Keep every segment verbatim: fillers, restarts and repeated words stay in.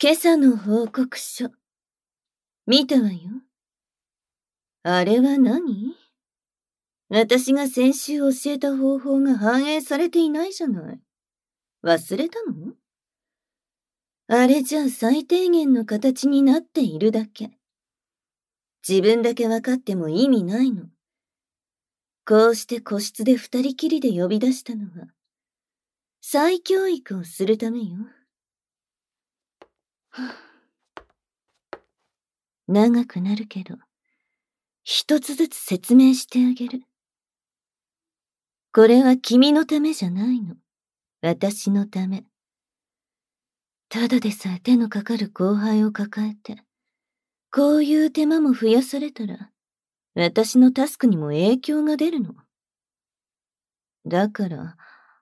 今朝の報告書、見たわよ。あれは何？私が先週教えた方法が反映されていないじゃない。忘れたの？あれじゃ最低限の形になっているだけ。自分だけ分かっても意味ないの。こうして個室で二人きりで呼び出したのは、再教育をするためよ。長くなるけど、一つずつ説明してあげる。これは君のためじゃないの。私のため。ただでさえ手のかかる後輩を抱えて、こういう手間も増やされたら、私のタスクにも影響が出るの。だから、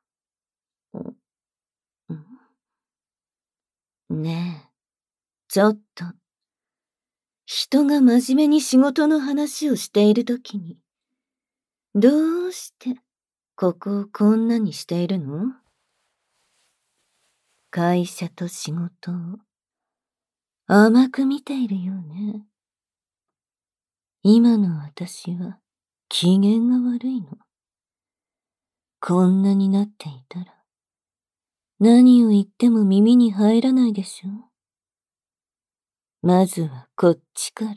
んねえ、ちょっと。人が真面目に仕事の話をしているときに、どうしてここをこんなにしているの？会社と仕事を甘く見ているよね。今の私は機嫌が悪いの。こんなになっていたら、何を言っても耳に入らないでしょ。まずはこっちから、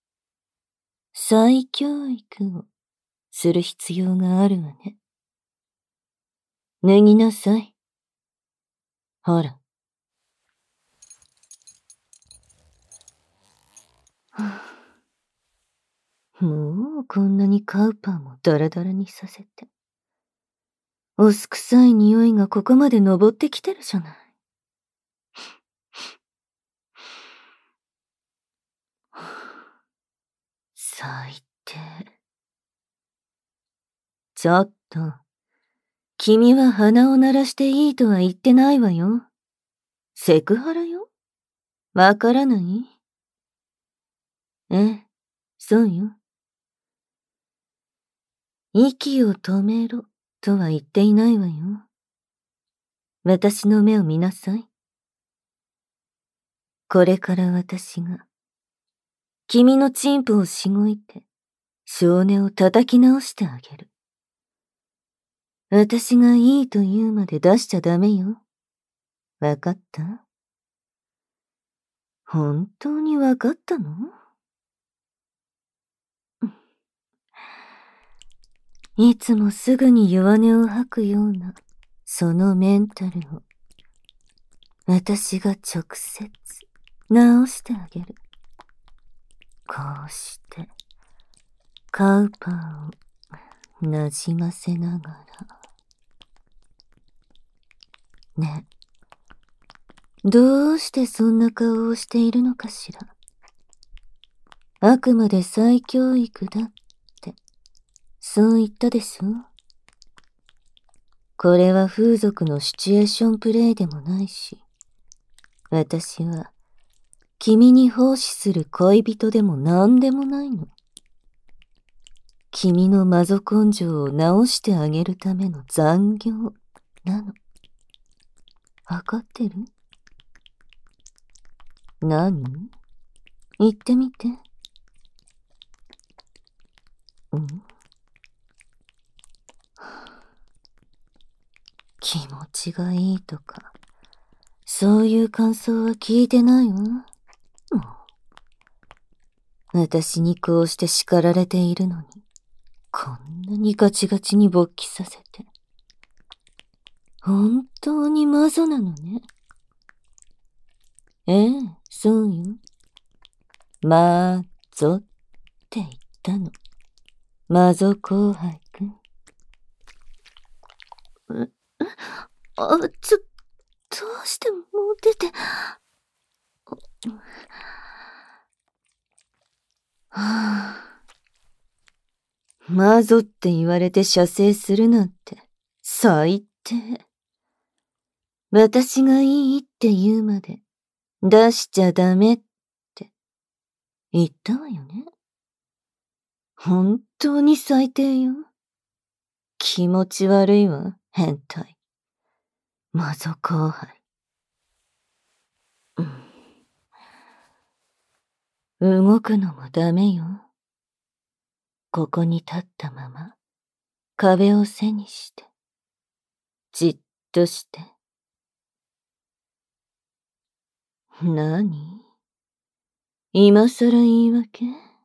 再教育をする必要があるわね。脱ぎなさい。ほら。もうこんなにカウパーもダラダラにさせて。おすくさい匂いがここまで登ってきてるじゃない。最低。ちょっと。君は鼻を鳴らしていいとは言ってないわよ。セクハラよ。わからない？ええ、そうよ。息を止めろとは言っていないわよ。私の目を見なさい。これから私が、君のチンプをしごいて、少年を叩き直してあげる。私がいいと言うまで出しちゃダメよ。わかった？本当にわかったの？いつもすぐに弱音を吐くような、そのメンタルを、私が直接、直してあげる。こうして、カウパーを、なじませながら。ね。どうしてそんな顔をしているのかしら。あくまで再教育だって、そう言ったでしょ。これは風俗のシチュエーションプレイでもないし、私は、君に奉仕する恋人でも何でもないの。君のマゾ根性を直してあげるための残業なの。わかってる？何？言ってみて。うん？気持ちがいいとか、そういう感想は聞いてないわ。もう。私にこうして叱られているのに、こんなにガチガチに勃起させて。本当にマゾなのね。ええ、そうよ。マゾって言ったの。マゾ後輩くん。え、あ、ちょ、どうしてもう出て。はあ、マゾって言われて射精するなんて、最低。私がいいって言うまで、出しちゃダメって、言ったわよね。本当に最低よ。気持ち悪いわ、変態。マゾ後輩。うん。 動くのもダメよ。ここに立ったまま、壁を背にして、じっとして。なに？今さら言い訳？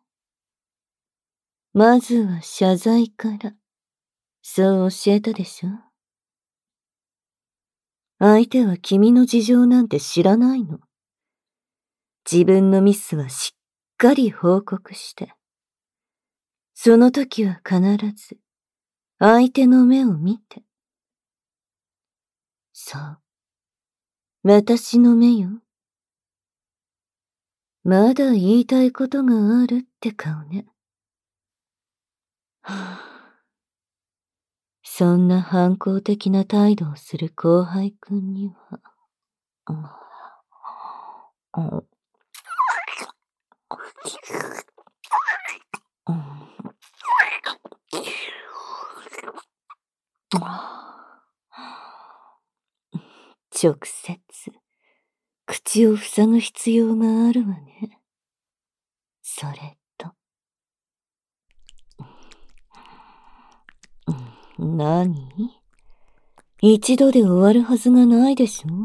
まずは謝罪から、そう教えたでしょ？相手は君の事情なんて知らないの。自分のミスはしっかり報告して、その時は必ず相手の目を見て。そう。私の目よ。まだ言いたいことがあるって顔ね。はあ、そんな反抗的な態度をする後輩くんには、うん、うん、直接、口を塞ぐ必要があるわね。それと。何？一度で終わるはずがないでしょ？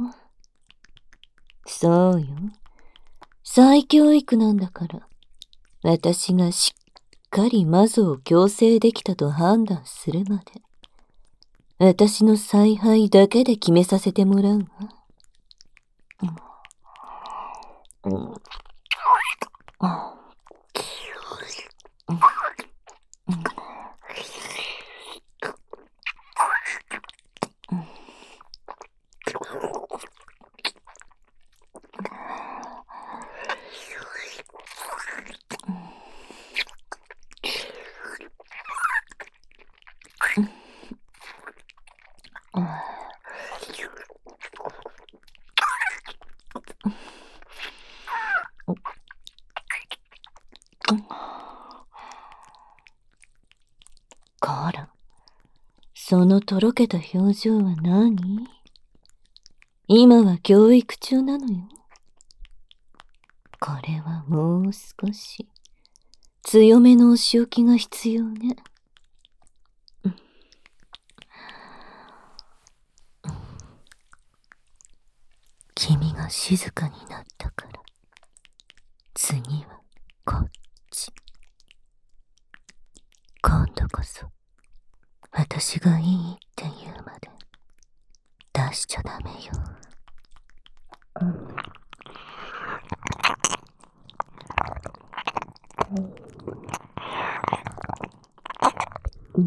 そうよ。再教育なんだから、私がしっかりマゾを強制できたと判断するまで、私の采配だけで決めさせてもらうわ。うんうんこら、そのとろけた表情は何？今は教育中なのよ。これはもう少し強めのお仕置きが必要ね。君が静かになったから、次はこっち。今度こそ私がいいって言うまで出しちゃダメよ。うんうん、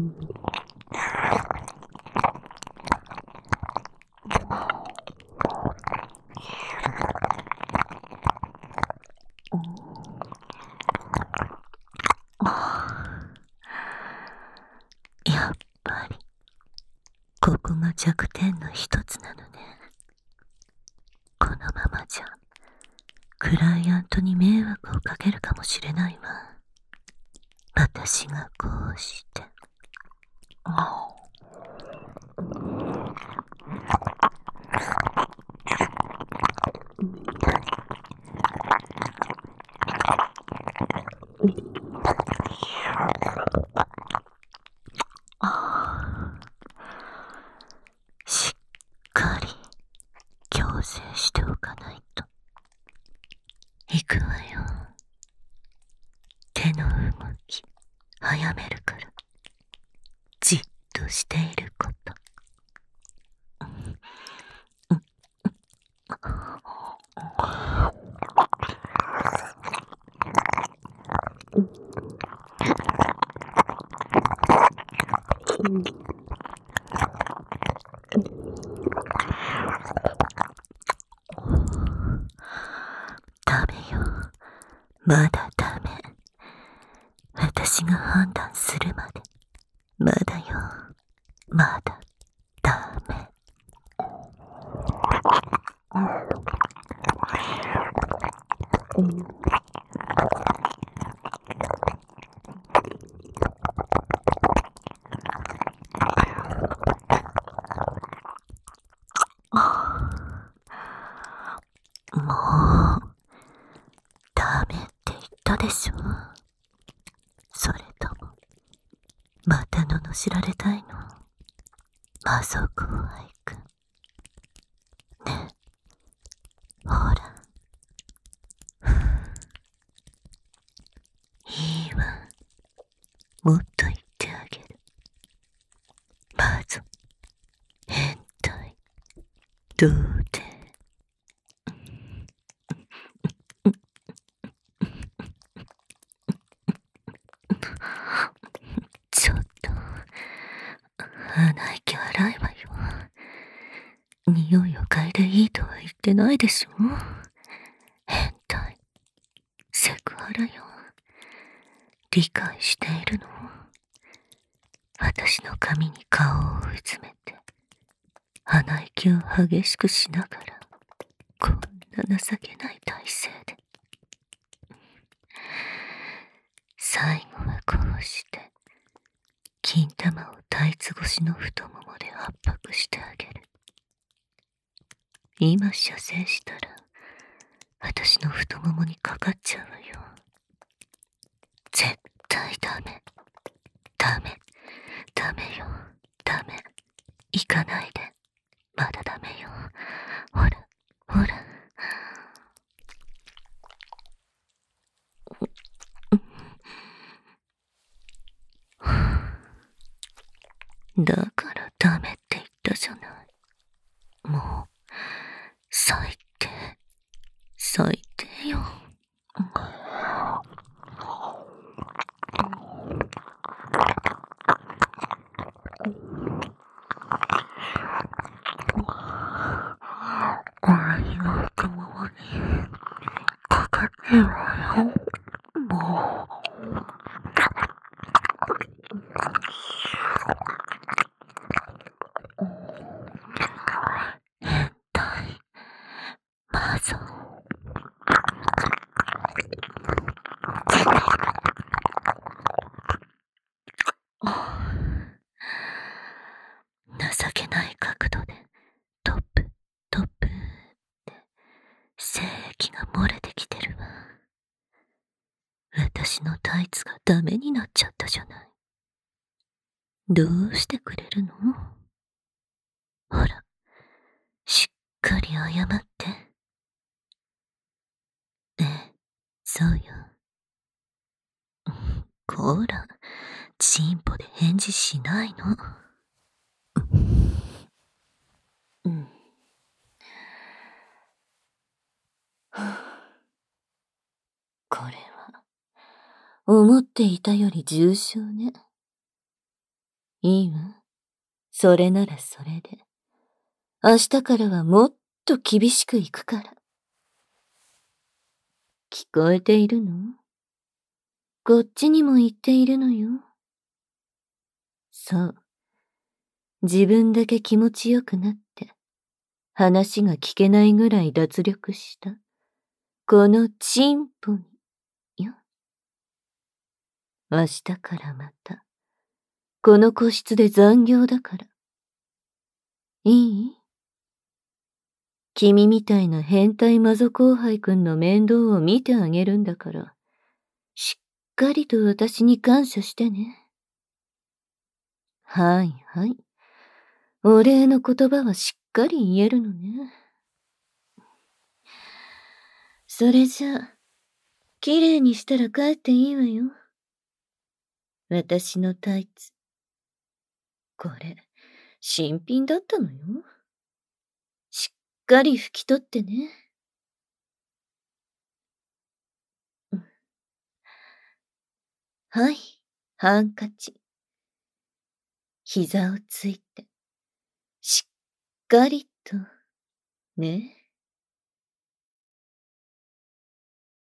やっぱりここが弱点の一つなのね。このままじゃクライアントに迷惑をかけるかもしれないわ。私がこうして。しっかり矯正しておかないと。行くわよ。手の動き早めるから、じっとしていること。ダメよ。まだダメ。私が判断するまで。まだよ。まだダメ。もうダメって言っしょ。それとも、また罵られたいの？魔族を愛くん。ねえ、ほら。いいわ。もっと言ってあげる。魔族、変態、童貞。ちょっと、鼻息荒いわよ。匂いを嗅いでいいとは言ってないでしょ。変態、セクハラよ。理解しているの？私の髪に顔をうずめて、鼻息を激しくしながら、こんな情けない体勢で。最後はこうして、金玉をタイツ越しの太ももで圧迫してあげる。今射精したら、私の太ももにかかっちゃうわよ。絶対ダメ。ダメ。ダメよ。ダメ。行かないで。まだダメよ。ほら、ほら。だからダメって言ったじゃない。もう、最低。最低よ。私の太ももにかかってるわよ。もう。変態、魔族。情けない角度でトップトップって精液が漏れてきてるわ。私のタイツがダメになっちゃったじゃない。どうしてくれるの？ほら、しっかり謝って。ええ、そうよ。こら、チンポで返事しないの。うん。これは、思っていたより重症ね。いいわ。それならそれで。明日からはもっと厳しくいくから。聞こえているの？こっちにも言っているのよ。そう。自分だけ気持ちよくなって、話が聞けないぐらい脱力した。このチンポに、よ。明日からまた、この個室で残業だから。いい？君みたいな変態魔族後輩くんの面倒を見てあげるんだから、しっかりと私に感謝してね。はいはい。お礼の言葉はしっかり言えるのね。それじゃあ、綺麗にしたら帰っていいわよ。私のタイツ。これ、新品だったのよ。しっかり拭き取ってね。うん、はい、ハンカチ。膝をついて、しっかりと、ね。